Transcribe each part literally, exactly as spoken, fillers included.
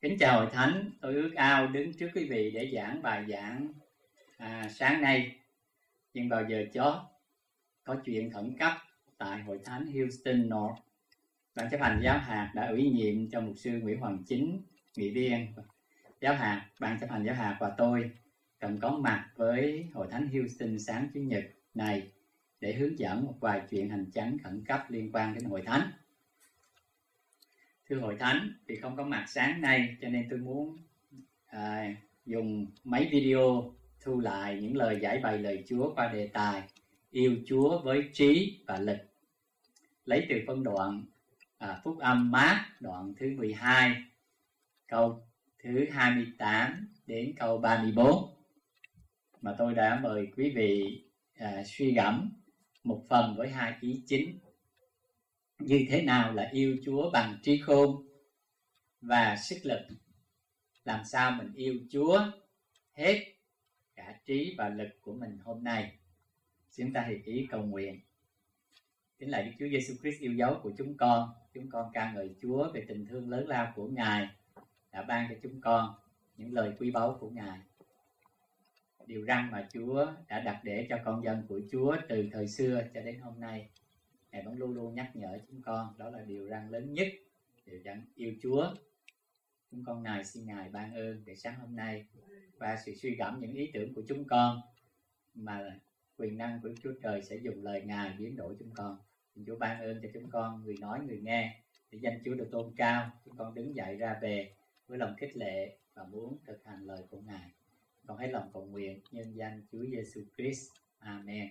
Kính chào hội thánh, tôi ước ao đứng trước quý vị để giảng bài giảng à, sáng nay. Nhưng vào giờ chót có chuyện khẩn cấp tại hội thánh Houston North. Ban chấp hành giáo hạt đã ủy nhiệm cho mục sư Nguyễn Hoàng Chính, nghị viên giáo hạt, ban chấp hành giáo hạt và tôi cần có mặt với hội thánh Houston sáng chủ nhật này để hướng dẫn một vài chuyện hành chánh khẩn cấp liên quan đến hội thánh. Thưa hội thánh, vì không có mặt sáng nay cho nên tôi muốn à, dùng mấy video thu lại những lời giải bày lời Chúa qua đề tài yêu Chúa với trí và lực, lấy từ phân đoạn à, Phúc âm Mát đoạn thứ mười hai câu thứ hai mươi tám đến câu ba mươi bốn mà tôi đã mời quý vị à, suy gẫm một phần với hai ý chính: như thế nào là yêu Chúa bằng trí khôn và sức lực, làm sao mình yêu Chúa hết cả trí và lực của mình hôm nay. Chúng ta hiệp ý cầu nguyện. Kính lạy Đức Chúa Giêsu Christ yêu dấu của chúng con, chúng con ca ngợi Chúa về tình thương lớn lao của Ngài đã ban cho chúng con những lời quý báu của Ngài. Điều răn mà Chúa đã đặt để cho con dân của Chúa từ thời xưa cho đến hôm nay, Ngài vẫn luôn luôn nhắc nhở chúng con, đó là điều răn lớn nhất, điều răn yêu Chúa. Chúng con này xin Ngài ban ơn để sáng hôm nay và sự suy gẫm những ý tưởng của chúng con mà quyền năng của Chúa Trời sẽ dùng lời Ngài biến đổi chúng con. Xin Chúa ban ơn cho chúng con, người nói người nghe, để danh Chúa được tôn cao. Chúng con đứng dậy ra về với lòng khích lệ và muốn thực hành lời của Ngài. Con hết lòng cầu nguyện nhân danh Chúa Giêsu Christ. Amen.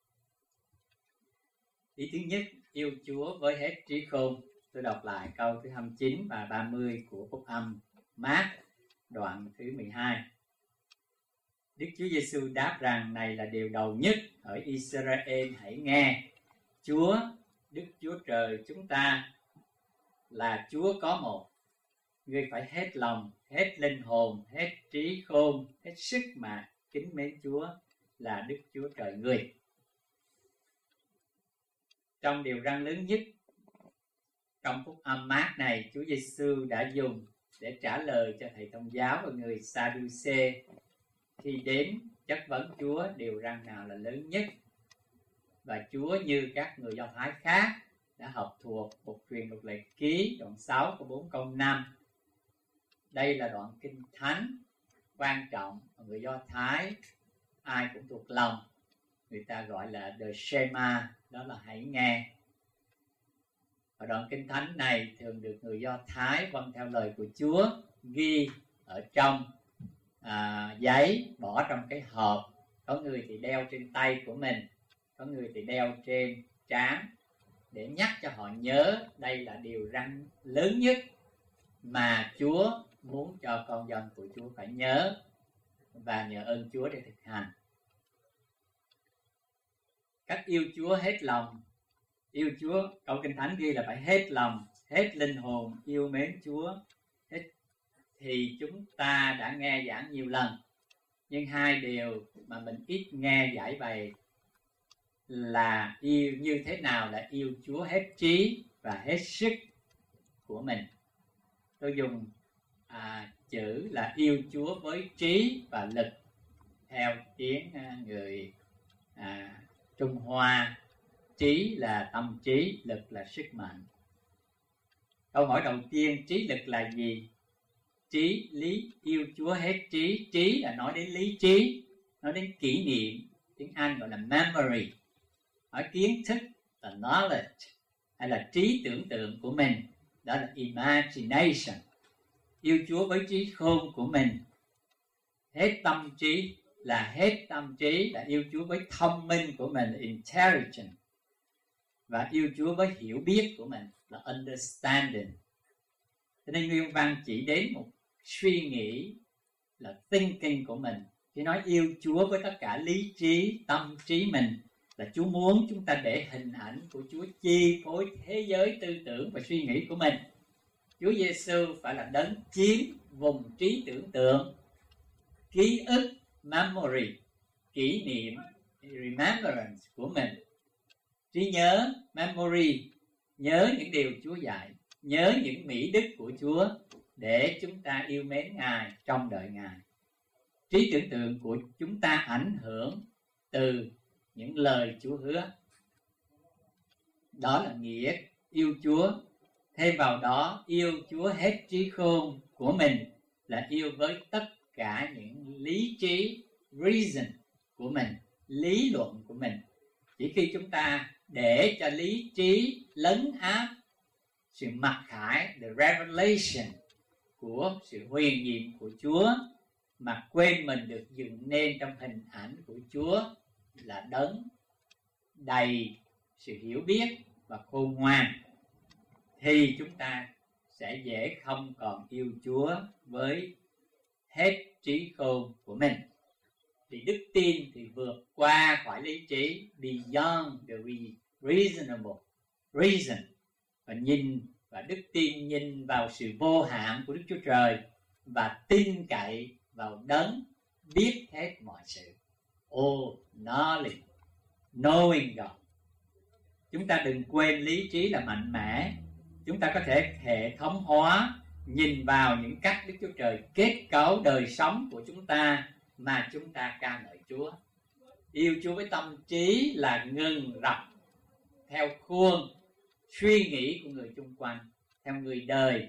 Ý thứ nhất, yêu Chúa với hết trí khôn. Tôi đọc lại câu thứ hai mươi chín và ba mươi của Phúc âm Mát đoạn thứ mười hai. Đức Chúa Giêsu đáp rằng này là điều đầu nhất ở Israel, hãy nghe. Chúa, Đức Chúa Trời chúng ta là Chúa có một. Ngươi phải hết lòng, hết linh hồn, hết trí khôn, hết sức mà kính mến Chúa là Đức Chúa Trời ngươi. Trong điều răn lớn nhất trong Phúc âm Mát này, Chúa Giêsu đã dùng để trả lời cho thầy Tôn giáo và người Sa-đu-xê khi đến chất vấn Chúa điều răn nào là lớn nhất. Và Chúa như các người Do Thái khác đã học thuộc một truyền luật lệ ký đoạn sáu câu bốn câu năm. Đây là đoạn kinh thánh quan trọng mà người Do Thái ai cũng thuộc lòng. Người ta gọi là The Shema, đó là hãy nghe. Và đoạn kinh thánh này thường được người Do Thái vâng theo lời của Chúa ghi ở trong à, giấy, bỏ trong cái hộp. Có người thì đeo trên tay của mình, có người thì đeo trên trán, để nhắc cho họ nhớ đây là điều răn lớn nhất mà Chúa muốn cho con dân của Chúa phải nhớ và nhờ ơn Chúa để thực hành. Cách yêu Chúa hết lòng. Yêu Chúa, câu kinh thánh ghi là phải hết lòng, hết linh hồn yêu mến Chúa. Hết thì chúng ta đã nghe giảng nhiều lần, nhưng hai điều mà mình ít nghe giải bày là yêu như thế nào là yêu Chúa hết trí và hết sức của mình. Tôi dùng à, chữ là yêu Chúa với trí và lực theo tiếng à, người à, Trung Hoa. Trí là tâm trí, lực là sức mạnh. Câu hỏi đầu tiên, trí lực là gì? Trí, lý, yêu Chúa hết trí. Trí là nói đến lý trí, nói đến kỷ niệm, tiếng Anh gọi là memory. Hỏi kiến thức là knowledge, hay là trí tưởng tượng của mình, đó là imagination. Yêu Chúa với trí khôn của mình. Hết tâm trí là hết tâm trí, là yêu Chúa với thông minh của mình, intelligence. Và yêu Chúa với hiểu biết của mình là understanding. Cho nên nguyên văn chỉ đến một suy nghĩ là thinking của mình. Khi nói yêu Chúa với tất cả lý trí, tâm trí mình, là Chúa muốn chúng ta để hình ảnh của Chúa chi phối thế giới tư tưởng và suy nghĩ của mình. Chúa Giêsu phải là đấng chiếm vùng trí tưởng tượng, ký ức, memory, kỷ niệm, remembrance của mình. Trí nhớ, memory, nhớ những điều Chúa dạy, nhớ những mỹ đức của Chúa, để chúng ta yêu mến Ngài, trông đợi Ngài. Trí tưởng tượng của chúng ta ảnh hưởng từ những lời Chúa hứa. Đó là nghĩa yêu Chúa. Thêm vào đó, yêu Chúa hết trí khôn của mình là yêu với tất cả những lý trí, reason của mình, lý luận của mình. Chỉ khi chúng ta để cho lý trí lấn áp sự mặc khải, the revelation của sự huyền nhiệm của Chúa, mà quên mình được dựng nên trong hình ảnh của Chúa là đấng đầy sự hiểu biết và khôn ngoan, thì chúng ta sẽ dễ không còn yêu Chúa với hết trí khôn của mình. Vì đức tin thì vượt qua khỏi lý trí, beyond the reasonable reason, và nhìn và đức tin nhìn vào sự vô hạn của Đức Chúa Trời và tin cậy vào đấng biết hết mọi sự. Oh, knowledge, knowing God. Chúng ta đừng quên lý trí là mạnh mẽ. Chúng ta có thể hệ thống hóa, nhìn vào những cách Đức Chúa Trời kết cấu đời sống của chúng ta mà chúng ta ca ngợi Chúa. Yêu Chúa với tâm trí là ngừng rập theo khuôn suy nghĩ của người chung quanh, theo người đời.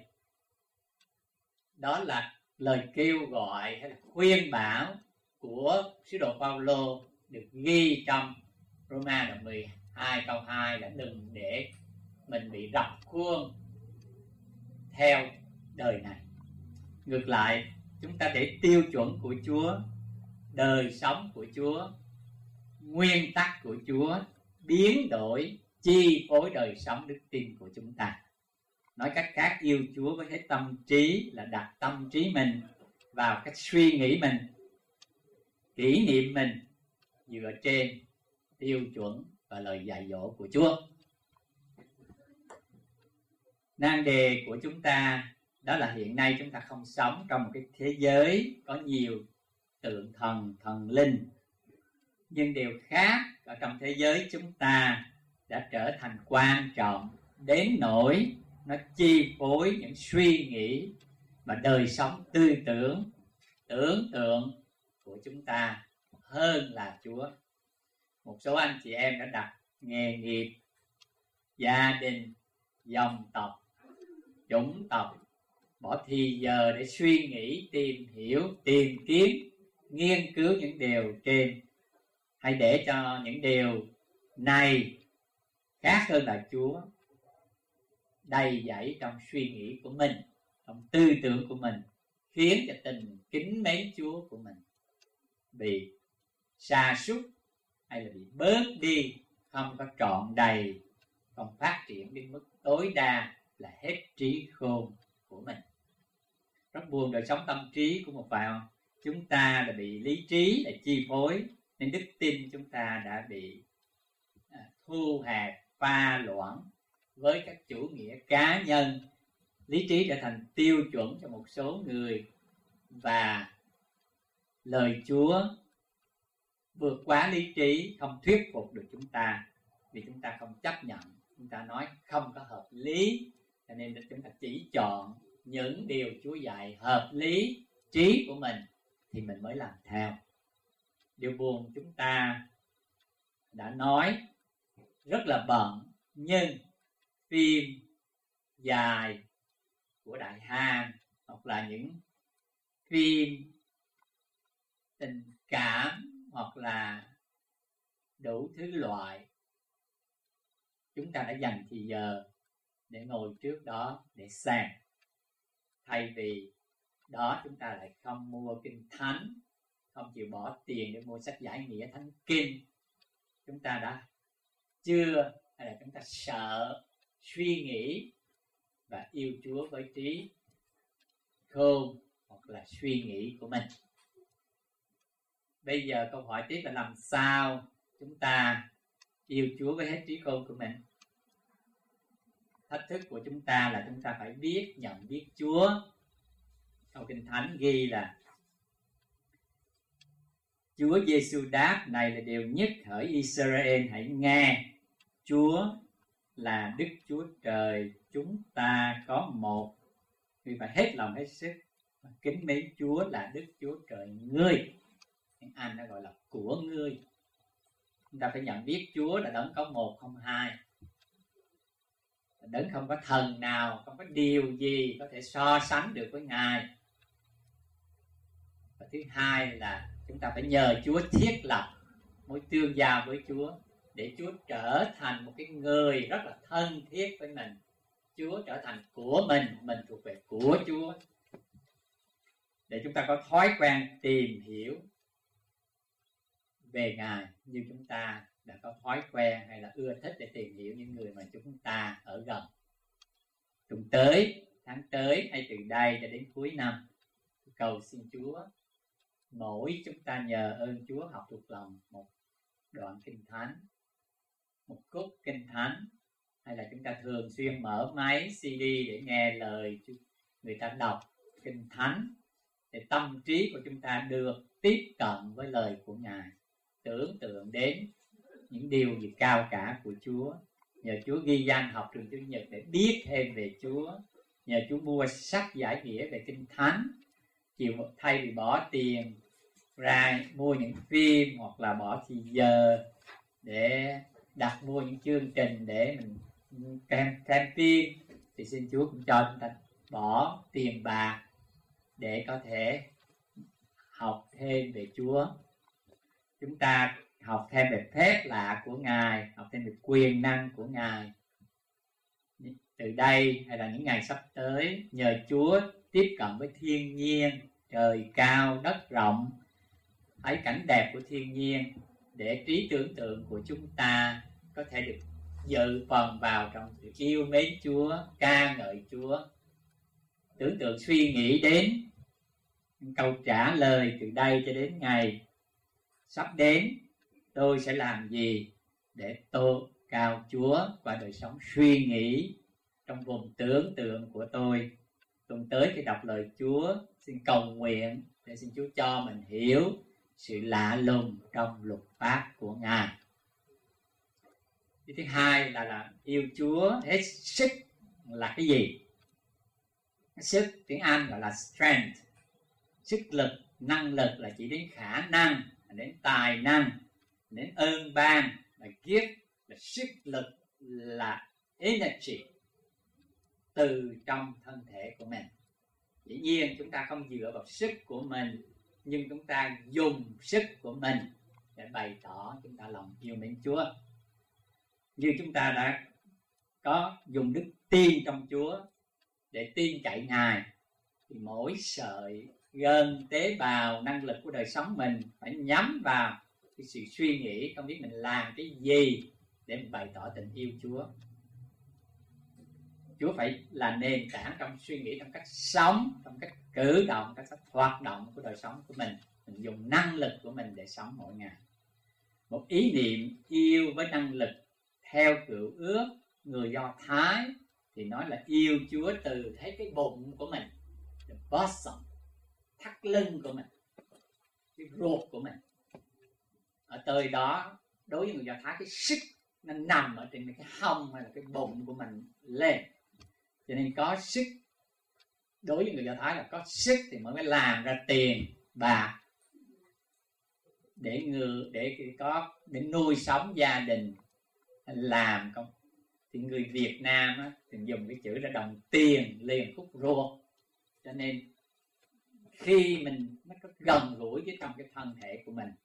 Đó là lời kêu gọi hay là khuyên bảo của sứ đồ Phaolô được ghi trong Roma đoạn mười hai câu hai, là đừng để mình bị rập khuôn theo đời này. Ngược lại, chúng ta để tiêu chuẩn của Chúa, đời sống của Chúa, nguyên tắc của Chúa biến đổi, chi phối đời sống đức tin của chúng ta. Nói cách khác, yêu Chúa với hết tâm trí là đặt tâm trí mình vào cách suy nghĩ mình, kỷ niệm mình dựa trên tiêu chuẩn và lời dạy dỗ của Chúa. Nan đề của chúng ta đó là hiện nay chúng ta không sống trong một cái thế giới có nhiều tượng thần, thần linh. Nhưng điều khác ở trong thế giới chúng ta đã trở thành quan trọng đến nỗi nó chi phối những suy nghĩ và đời sống tư tưởng, tưởng tượng của chúng ta hơn là Chúa. Một số anh chị em đã đặt nghề nghiệp, gia đình, dòng tộc, chủng tộc, bỏ thì giờ để suy nghĩ, tìm hiểu, tìm kiếm, nghiên cứu những điều trên, hay để cho những điều này khác hơn là Chúa đầy dẫy trong suy nghĩ của mình, trong tư tưởng của mình, khiến cho tình kính mến Chúa của mình bị sa sút hay là bị bớt đi, không có trọn đầy, không phát triển đến mức tối đa là hết trí khôn của mình. Rất buồn đời sống tâm trí của một vài chúng ta là bị lý trí là chi phối, nên đức tin chúng ta đã bị à, thu hẹp, pha loãng với các chủ nghĩa cá nhân. Lý trí trở thành tiêu chuẩn cho một số người, và lời Chúa vượt quá lý trí, không thuyết phục được chúng ta, vì chúng ta không chấp nhận, chúng ta nói không có hợp lý, cho nên chúng ta chỉ chọn những điều Chúa dạy hợp lý trí của mình thì mình mới làm theo. Điều buồn, chúng ta đã nói rất là bận, nhưng phim dài của Đại Hàn hoặc là những phim tình cảm hoặc là đủ thứ loại, chúng ta đã dành thì giờ để ngồi trước đó để xem. Thay vì đó, chúng ta lại không mua kinh thánh, không chịu bỏ tiền để mua sách giải nghĩa thánh kinh. Chúng ta đã chưa, hay là chúng ta sợ suy nghĩ và yêu Chúa với trí khôn hoặc là suy nghĩ của mình. Bây giờ câu hỏi tiếp là làm sao chúng ta yêu Chúa với hết trí khôn của mình? Thách thức của chúng ta là chúng ta phải biết, nhận biết Chúa. Trong Kinh Thánh ghi là Chúa Giêsu đáp: này là điều nhất hỡi Israel hãy nghe, Chúa là Đức Chúa Trời chúng ta có một. Vì phải hết lòng hết sức kính mến Chúa là Đức Chúa Trời ngươi. Tiếng Anh nó gọi là của ngươi. Chúng ta phải nhận biết Chúa là đấng có một không hai, đấng không có thần nào, không có điều gì có thể so sánh được với Ngài. Và thứ hai là chúng ta phải nhờ Chúa thiết lập mối tương giao với Chúa, để Chúa trở thành một cái người rất là thân thiết với mình. Chúa trở thành của mình, mình thuộc về của Chúa. Để chúng ta có thói quen tìm hiểu về Ngài như chúng ta đã có thói quen hay là ưa thích để tìm hiểu những người mà chúng ta ở gần. Tuần tới, tháng tới hay từ đây cho đến cuối năm, cầu xin Chúa mỗi chúng ta nhờ ơn Chúa học thuộc lòng một đoạn kinh thánh, một khúc kinh thánh, hay là chúng ta thường xuyên mở máy xê đê để nghe lời người ta đọc kinh thánh, để tâm trí của chúng ta được tiếp cận với lời của Ngài, tưởng tượng đến những điều gì cao cả của Chúa. Nhờ Chúa ghi danh học trường Chủ nhật để biết thêm về Chúa. Nhờ Chúa mua sách giải nghĩa về kinh thánh, chịu thay vì bỏ tiền ra mua những phim hoặc là bỏ thì giờ để đặt mua những chương trình để mình xem, xem phim, thì xin Chúa cũng cho chúng ta bỏ tiền bạc để có thể học thêm về Chúa. Chúng ta học thêm về phép lạ của Ngài, học thêm về quyền năng của Ngài. Từ đây hay là những ngày sắp tới, nhờ Chúa tiếp cận với thiên nhiên, trời cao, đất rộng, thấy cảnh đẹp của thiên nhiên, để trí tưởng tượng của chúng ta có thể được dự phần vào trong sự yêu mến Chúa, ca ngợi Chúa. Tưởng tượng suy nghĩ đến câu trả lời từ đây cho đến ngày sắp đến, tôi sẽ làm gì để tô cao Chúa qua đời sống suy nghĩ trong vùng tưởng tượng của tôi. Tuần tới khi đọc lời Chúa, xin cầu nguyện để xin Chúa cho mình hiểu sự lạ lùng trong luật pháp của Ngài. Thứ hai là, là yêu Chúa hết sức là cái gì? Sức tiếng Anh gọi là strength. Sức lực, năng lực là chỉ đến khả năng, đến tài năng, đến ơn ban, là gift, là sức lực, là energy từ trong thân thể của mình. Dĩ nhiên chúng ta không dựa vào sức của mình, nhưng chúng ta dùng sức của mình để bày tỏ chúng ta lòng yêu mến Chúa. Như chúng ta đã có dùng đức tin trong Chúa để tin cậy Ngài, thì mỗi sợi gân tế bào năng lực của đời sống mình phải nhắm vào cái sự suy nghĩ, không biết mình làm cái gì để mình bày tỏ tình yêu Chúa. Chúa phải là nền tảng trong suy nghĩ, trong cách sống, trong cách cử động, trong cách hoạt động của đời sống của mình. Mình dùng năng lực của mình để sống mỗi ngày. Một ý niệm yêu với năng lực theo Cựu Ước người Do Thái thì nói là yêu Chúa từ thấy cái bụng của mình, the bosom, thắt lưng của mình, cái ruột của mình. Ở tới đó, đối với người Do Thái, cái sức nó nằm ở trên cái hông hay là cái bụng của mình lên. Cho nên có sức, đối với người Do Thái là có sức thì mới làm ra tiền bạc để người để có để nuôi sống gia đình, làm không. Thì người Việt Nam á, thì dùng cái chữ là đồng tiền liền khúc ruột. Cho nên khi mình nó có gần gũi với trong cái thân thể của mình,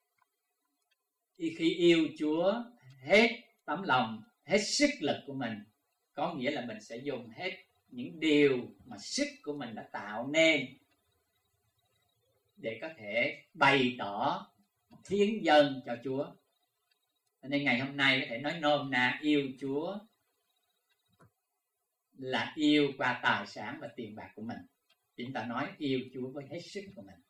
khi yêu Chúa hết tấm lòng, hết sức lực của mình, có nghĩa là mình sẽ dùng hết những điều mà sức của mình đã tạo nên để có thể bày tỏ hiến dâng cho Chúa. Nên ngày hôm nay có thể nói nôm na yêu Chúa là yêu qua tài sản và tiền bạc của mình. Chúng ta nói yêu Chúa với hết sức của mình.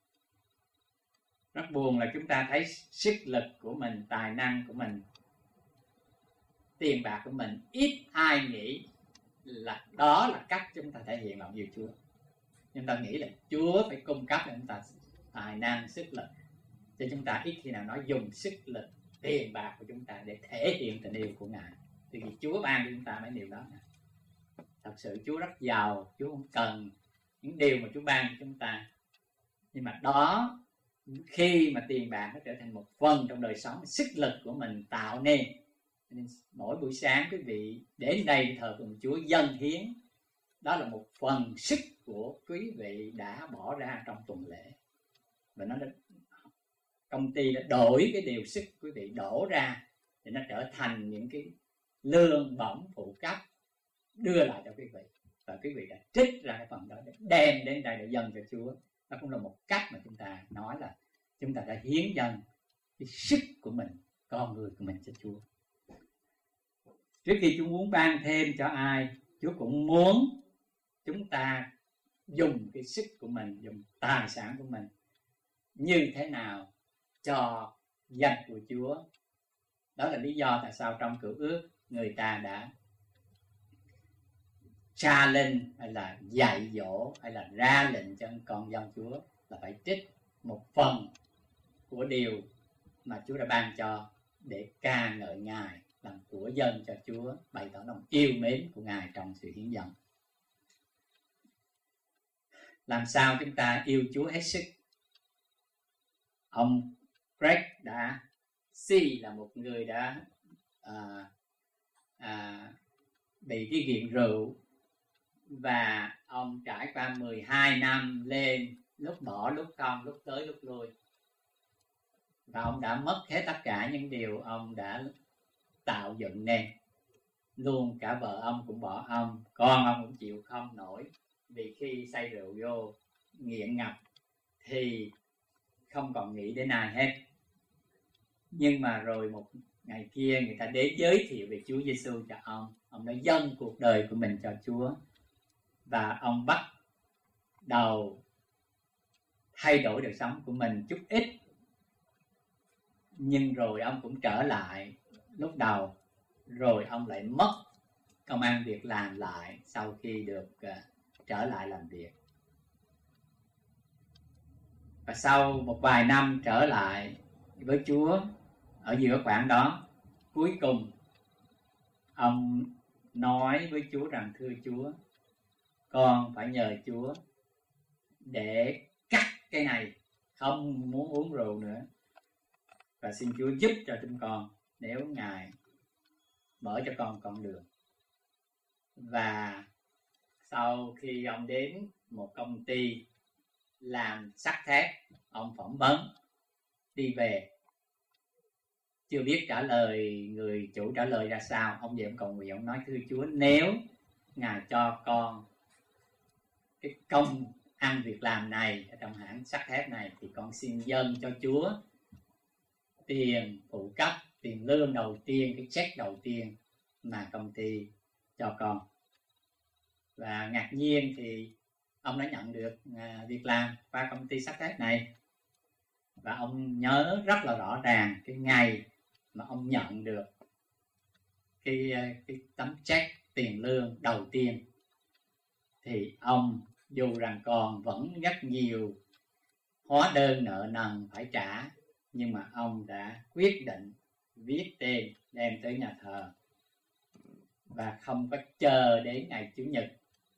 Rất buồn là chúng ta thấy sức lực của mình, tài năng của mình, tiền bạc của mình, ít ai nghĩ là đó là cách chúng ta thể hiện lòng yêu Chúa. Chúng ta nghĩ là Chúa phải cung cấp cho chúng ta tài năng, sức lực, cho chúng ta ít khi nào nói dùng sức lực, tiền bạc của chúng ta để thể hiện tình yêu của Ngài. Thì vì Chúa ban cho chúng ta mấy điều đó. thật sự Chúa rất giàu, Chúa không cần những điều mà Chúa ban cho chúng ta. Nhưng mà đó, khi mà tiền bạc nó trở thành một phần trong đời sống, sức lực của mình tạo nên. Nên mỗi buổi sáng quý vị đến đây thờ phượng Chúa dâng hiến, đó là một phần sức của quý vị đã bỏ ra trong tuần lễ. Và nó đã, công ty đã đổi cái điều sức quý vị đổ ra để nó trở thành những cái lương bổng phụ cấp đưa lại cho quý vị. Và quý vị đã trích ra cái phần đó để đem đến đây để dâng cho Chúa. Đó cũng là một cách mà chúng ta nói là chúng ta đã hiến dâng cái sức của mình, con người của mình cho Chúa. Trước khi Chúa muốn ban thêm cho ai, Chúa cũng muốn chúng ta dùng cái sức của mình, dùng tài sản của mình như thế nào cho danh của Chúa. Đó là lý do tại sao trong Cựu Ước người ta đã challenge hay là dạy dỗ hay là ra lệnh cho con dân Chúa là phải trích một phần của điều mà Chúa đã ban cho để ca ngợi Ngài, làm của dân cho Chúa, bày tỏ lòng yêu mến của Ngài trong sự hiến dâng. Làm sao chúng ta yêu Chúa hết sức? Ông Greg đã C là một người đã à, à, bị cái nghiện rượu, và ông trải qua mười hai năm lên, lúc bỏ lúc không, lúc tới lúc lui, và ông đã mất hết tất cả những điều ông đã tạo dựng nên. Luôn cả vợ ông cũng bỏ ông, con ông cũng chịu không nổi, vì khi say rượu vô nghiện ngập thì không còn nghĩ đến ai hết. Nhưng mà rồi một ngày kia người ta đến giới thiệu về Chúa Giêsu cho ông, ông đã dâng cuộc đời của mình cho Chúa, và ông bắt đầu thay đổi đời sống của mình chút ít. Nhưng rồi ông cũng trở lại lúc đầu, rồi ông lại mất công ăn việc làm lại sau khi được uh, trở lại làm việc. Và sau một vài năm trở lại với Chúa, ở giữa khoảng đó, cuối cùng ông nói với Chúa rằng: thưa Chúa, con phải nhờ Chúa để cắt cái này, không muốn uống rượu nữa, và xin Chúa giúp cho chúng con nếu Ngài mở cho con con đường. Và sau khi ông đến một công ty làm sắt thép, ông phỏng vấn đi về, chưa biết trả lời, người chủ trả lời ra sao. Ông về ông cầu nguyện, ông nói: thưa Chúa, nếu Ngài cho con cái công ăn việc làm này ở trong hãng sắt thép này, thì con xin dâng cho Chúa tiền phụ cấp, tiền lương đầu tiên, cái check đầu tiên mà công ty cho con. Và ngạc nhiên thì ông đã nhận được à, việc làm qua công ty sắt thép này. Và ông nhớ rất là rõ ràng cái ngày mà ông nhận được cái, cái tấm check tiền lương đầu tiên. Thì ông dù rằng còn vẫn rất nhiều hóa đơn nợ nần phải trả, nhưng mà ông đã quyết định viết tên đem tới nhà thờ, và không có chờ đến ngày Chủ nhật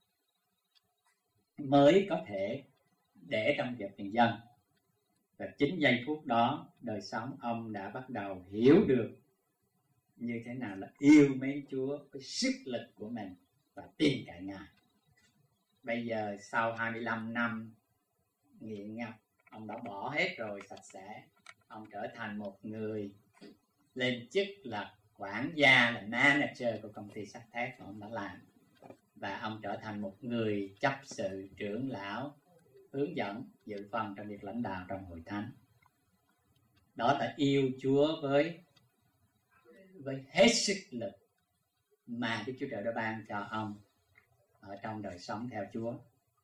mới có thể để trong dịp tiền dân. Và chính giây phút đó, đời sống ông đã bắt đầu hiểu được như thế nào là yêu mến Chúa với sức lực của mình và tin cậy Ngài. Bây giờ sau hai mươi lăm năm nghiện ngập, ông đã bỏ hết rồi, sạch sẽ. Ông trở thành một người lên chức là quản gia, là manager của công ty sắt thép mà ông đã làm. Và ông trở thành một người chấp sự, trưởng lão, hướng dẫn, dự phần trong việc lãnh đạo trong hội thánh. Đó là yêu Chúa với với hết sức lực mà Đức Chúa Trời đã ban cho ông ở trong đời sống theo Chúa.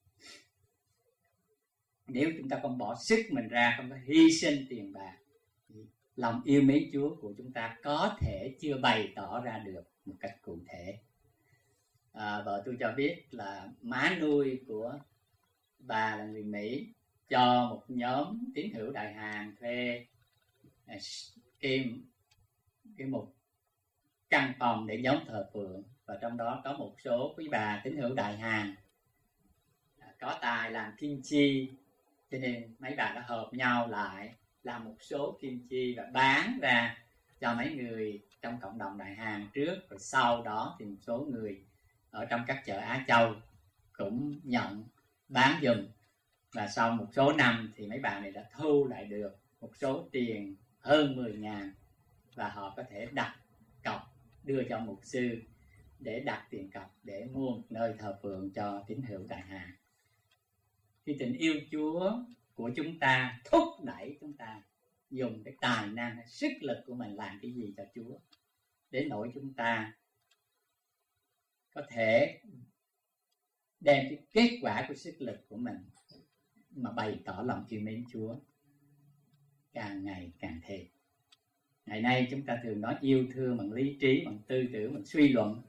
Nếu chúng ta không bỏ sức mình ra, không có hy sinh tiền bạc, lòng yêu mến Chúa của chúng ta có thể chưa bày tỏ ra được một cách cụ thể. À, vợ tôi cho biết là má nuôi của bà là người Mỹ, cho một nhóm tín hữu Đại Hàn thuê cái, cái một căn phòng để nhóm thờ phượng, và trong đó có một số quý bà tín hữu Đại Hàn có tài làm kim chi, cho nên mấy bà đã hợp nhau lại làm một số kim chi và bán ra cho mấy người trong cộng đồng Đại Hàn trước, rồi sau đó thì một số người ở trong các chợ Á Châu cũng nhận bán giùm. Và sau một số năm thì mấy bà này đã thu lại được một số tiền hơn mười ngàn, và họ có thể đặt cọc đưa cho mục sư để đặt tiền cọc để mua một nơi thờ phượng cho tín hữu Đại Hàn. Thì tình yêu Chúa của chúng ta thúc đẩy chúng ta dùng cái tài năng, sức lực của mình làm cái gì cho Chúa, đến nỗi chúng ta có thể đem cái kết quả của sức lực của mình mà bày tỏ lòng yêu mến Chúa càng ngày càng thêm. Ngày nay chúng ta thường nói yêu thương bằng lý trí, bằng tư tưởng, bằng suy luận,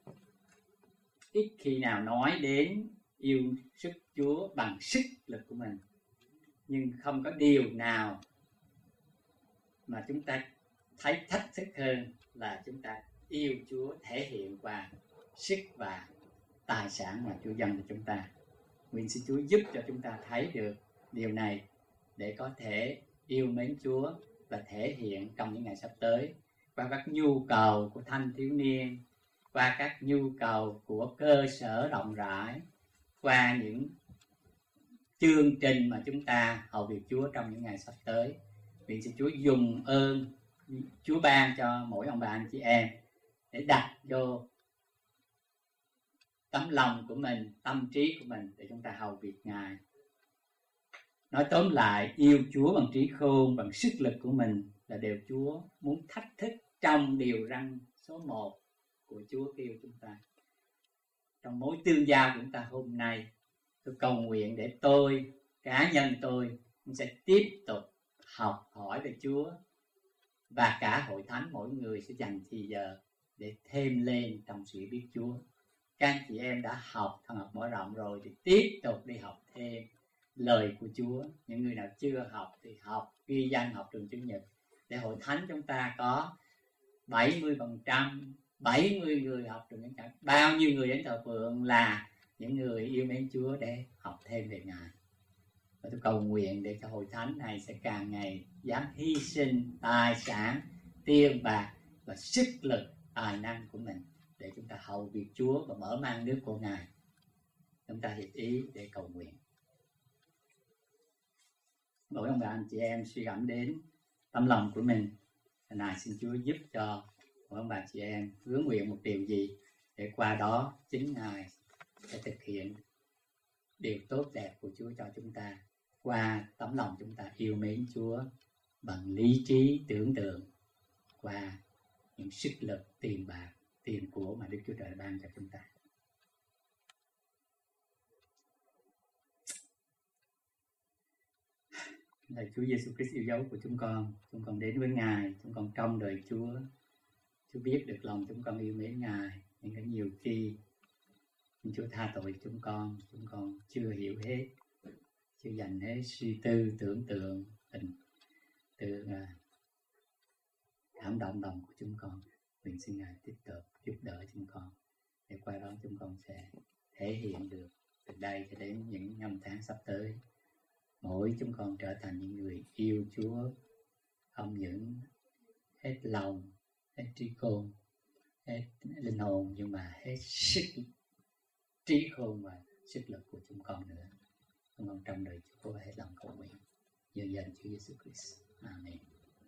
ít khi nào nói đến yêu sức Chúa bằng sức lực của mình. Nhưng không có điều nào mà chúng ta thấy thách thức hơn là chúng ta yêu Chúa thể hiện qua sức và tài sản mà Chúa dâng cho chúng ta. Nguyện xin Chúa giúp cho chúng ta thấy được điều này để có thể yêu mến Chúa và thể hiện trong những ngày sắp tới qua các nhu cầu của thanh thiếu niên, qua các nhu cầu của cơ sở rộng rãi, qua những chương trình mà chúng ta hầu việc Chúa trong những ngày sắp tới. Nguyện xin Chúa dùng ơn Chúa ban cho mỗi ông bà anh chị em để đặt vô tấm lòng của mình, tâm trí của mình để chúng ta hầu việc Ngài. Nói tóm lại, yêu Chúa bằng trí khôn, bằng sức lực của mình là điều Chúa muốn thách thức trong điều răn số một của Chúa kêu chúng ta. Trong mối tương giao của chúng ta hôm nay, tôi cầu nguyện để tôi, cá nhân tôi cũng sẽ tiếp tục học hỏi về Chúa, và cả hội thánh mỗi người sẽ dành thì giờ để thêm lên trong sự biết Chúa. Các anh chị em đã học thần học mở rộng rồi thì tiếp tục đi học thêm lời của Chúa. Những người nào chưa học thì học ghi danh học trường Chủ nhật, để hội thánh chúng ta có bảy mươi phần trăm, bảy mươi người học trường Chủ nhật, bao nhiêu người đến thờ phượng là những người yêu mến Chúa để học thêm về Ngài. Và tôi cầu nguyện để cho hội thánh này sẽ càng ngày dám hy sinh tài sản, tiền bạc và sức lực, tài năng của mình để chúng ta hầu việc Chúa và mở mang nước của Ngài. Chúng ta hiệp ý để cầu nguyện. Mỗi ông bà anh chị em suy gẫm đến tâm lòng của mình, này xin Chúa giúp cho mỗi ông bà chị em hướng nguyện một điều gì để qua đó chính Ngài sẽ thực hiện điều tốt đẹp của Chúa cho chúng ta qua tấm lòng chúng ta yêu mến Chúa bằng lý trí tưởng tượng, qua những sức lực tiền bạc, tiền của mà Đức Chúa Trời ban cho chúng ta. Lạy Chúa Giêsu Christ yêu dấu của chúng con, chúng con đến với Ngài, chúng con trong đời Chúa. Chúa biết được lòng chúng con yêu mến Ngài, nhưng có nhiều khi Chúa tha tội chúng con, chúng con chưa hiểu hết, chưa dành hết suy tư, tưởng tượng, tình, từ cảm động lòng của chúng con. Nguyện xin Ngài tiếp tục giúp đỡ chúng con, để qua đó chúng con sẽ thể hiện được từ đây cho đến những năm tháng sắp tới. Mỗi chúng con trở thành những người yêu Chúa, không những hết lòng, hết trí khôn, hết linh hồn, nhưng mà hết sức trí khôn và sức lực của chúng con nữa. Chúng con trong đời Chúa hết lòng cầu nguyện nhân danh Chúa Giêsu Christ. Amen.